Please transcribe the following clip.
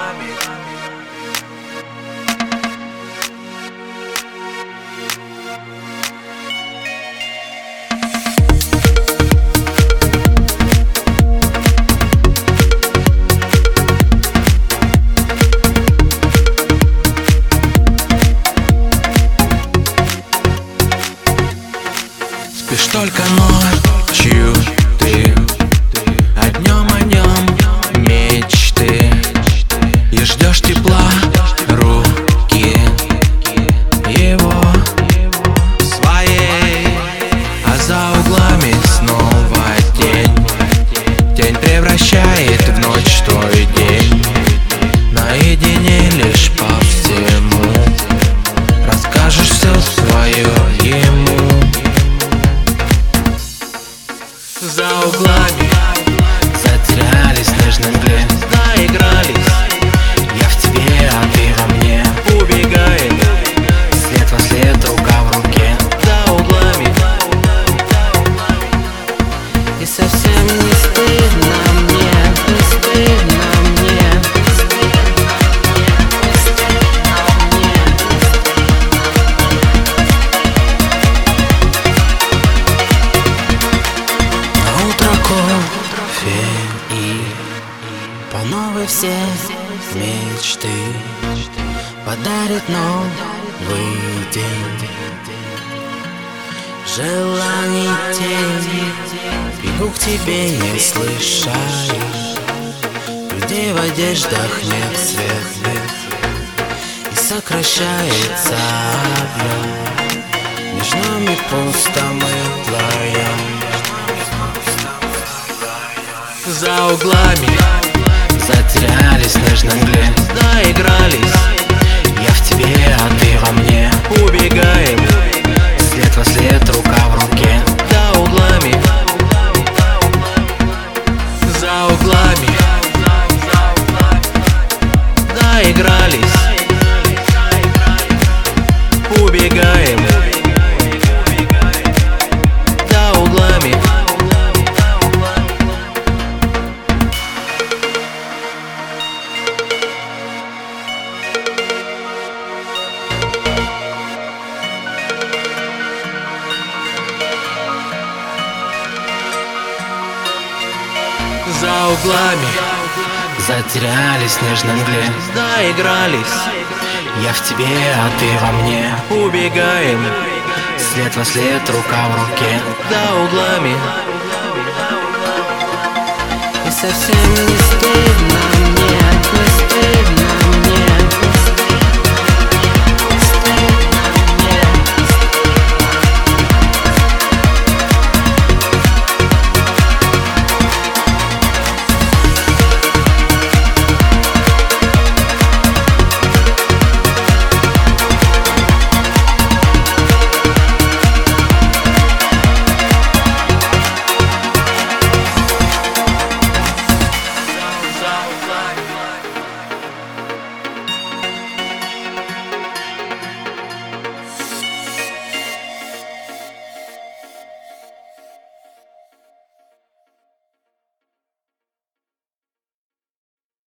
Спишь только ночью ты, а днем о нем мечты. И ждешь тепла руки его своей, а за углами снова тень. Тень превращает в ночь твой день. Наедине лишь по всему расскажешь все свое ему. За углами затерялись в нежной мгле, наигрались. Я в тебе, а ты во мне. Убегаем след во след, рука в руке. За углами. И совсем не стыдно мне, не стыдно мне. Кофе и по новой все мечты подарит новый день. Желаний тень, бегу к тебе, не слыша их. Людей в одеждах нет светлых, и сокращается объем. Между нами пусто, мы вдвоем. За углами затерялись в нежной мгле, наигрались. Я в тебе, а ты во мне. Убегаем след во след, рука в руке. За углами. За углами наигрались. Убегаем за углами. За углами затерялись в нежной мгле, наигрались. Я в тебе, а ты во мне. Убегаем след во след, рука в руке. За углами. И совсем не стыдно мне, не стыдно мне. Fly.